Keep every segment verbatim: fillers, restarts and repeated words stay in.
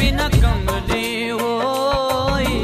बिना कमली होई।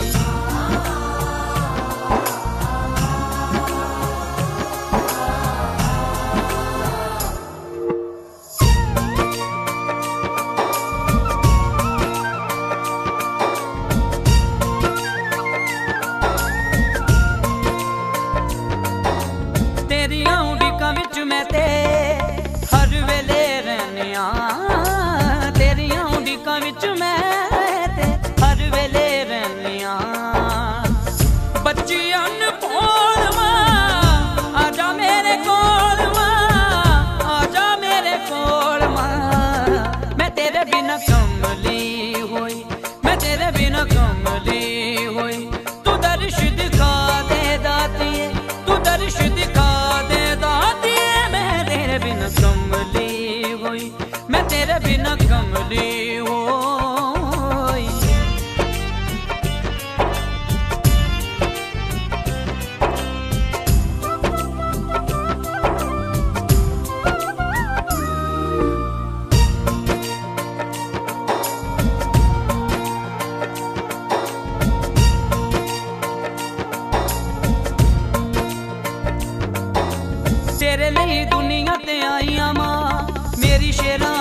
तेरियां उड़ीकां विच मैं ते हर वेले रहने आ। तेरियां उड़ीकां विच मैं ते हर वेले रहने आ। बच्ची अनमोल मां आजा मेरे कोल मां, आजा मेरे कोल मां। मैं तेरे बिना कमली होई, मैं तेरे बिना कमली होई। तू दर्श दिखा दे दातिए, तू दर्श दिखा दे दातिए। मैं तेरे बिना कमली होई, मैं तेरे बिना कमली होई। तेरे लिए दुनिया ते आईया मां, मेरी शेरा